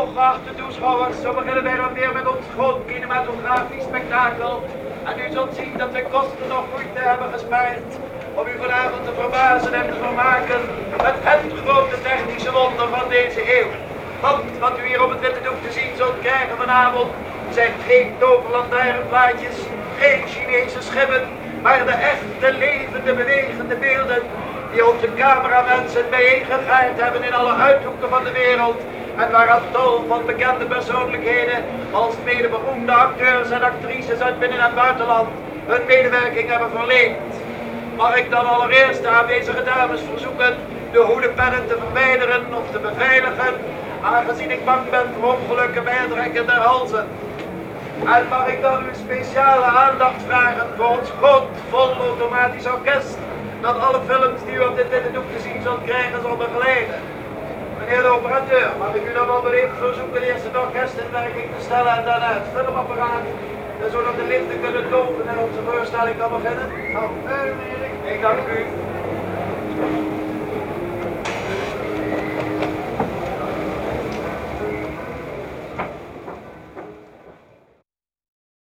Hooggeachte toeschouwers, zo beginnen wij dan weer met ons groot kinematografisch spektakel. En u zult zien dat wij kosten nog moeite hebben gespaard om u vanavond te verbazen en te vermaken met het grote technische wonder van deze eeuw. Want wat u hier op het witte doek te zien zult krijgen vanavond zijn geen toverlantaarnplaatjes, geen Chinese schimmen, maar de echte, levende, bewegende beelden die onze cameramensen bijeengegaard hebben in alle uithoeken van de wereld en waaraan tal van bekende persoonlijkheden als mede beroemde acteurs en actrices uit binnen- en buitenland hun medewerking hebben verleend. Mag ik dan allereerst de aanwezige dames verzoeken de hoedenpennen te verwijderen of te beveiligen, aangezien ik bang ben voor ongelukken bij het rekken der halzen. En mag ik dan uw speciale aandacht vragen voor ons groot volautomatisch orkest, dat alle films die u op dit witte doek te zien zult krijgen zal begeleiden. Meneer de operateur, mag ik u dan wel beleefd verzoeken eerst het orkest in werking te stellen en daarna het filmapparaat, zodat de lichten kunnen doven en onze voorstelling kan beginnen? Nou, ik dank u.